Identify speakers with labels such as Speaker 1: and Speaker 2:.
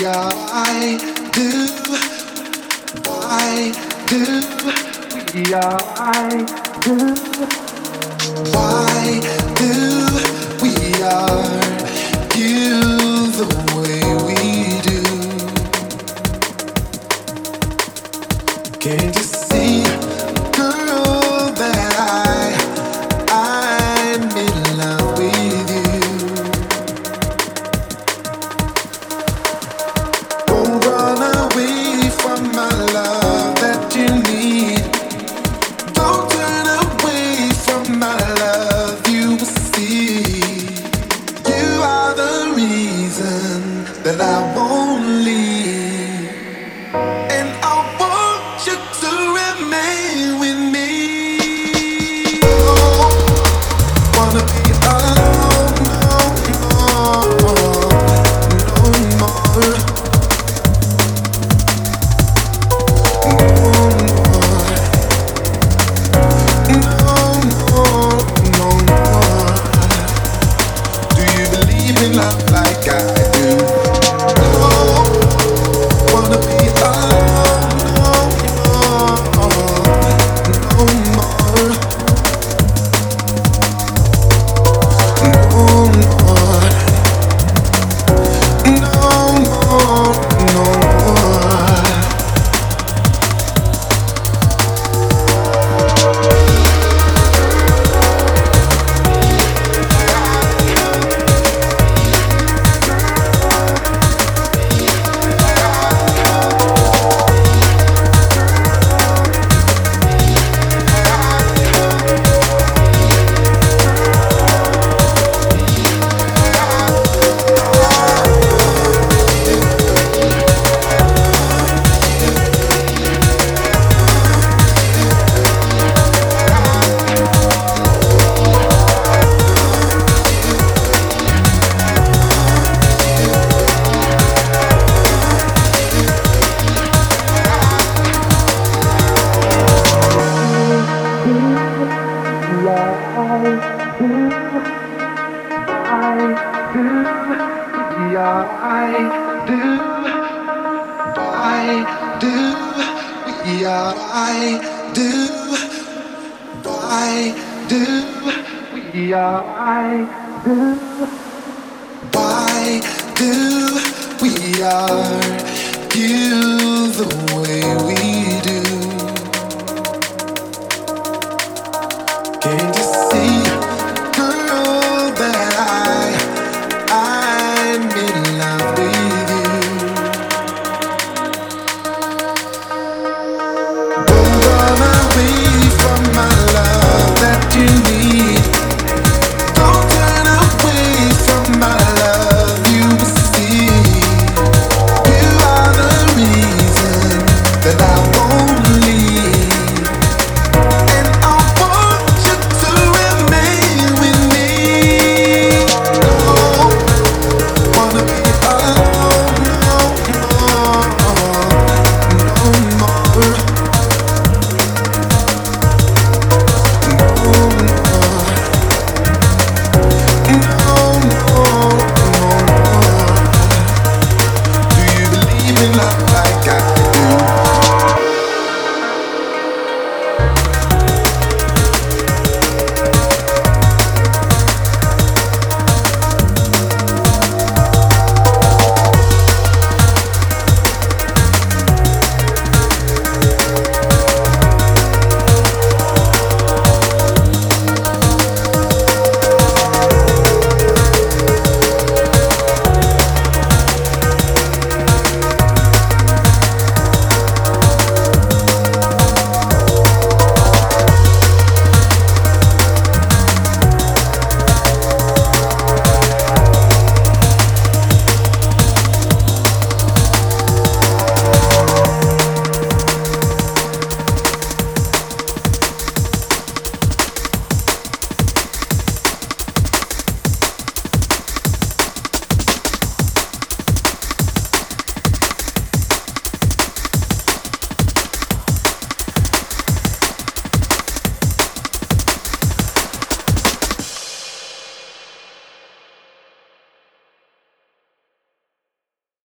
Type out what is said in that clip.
Speaker 1: Why do, why do we are? Why do we are you the way we do? Can't you see, girl, that I'm in love with you? Don't run away from my love that you need. Don't turn away from my love, you will see. You are the reason that I won't leave, and I want you to remain with me. Oh, wanna be alone, no more. Love like I do. No, wanna be alone, no more, no more. Why do we are you the way we do? Can't you see, girl, that I'm in love with you? Don't run away from my love that you need. Don't turn away from my love, you will see. You are the reason that I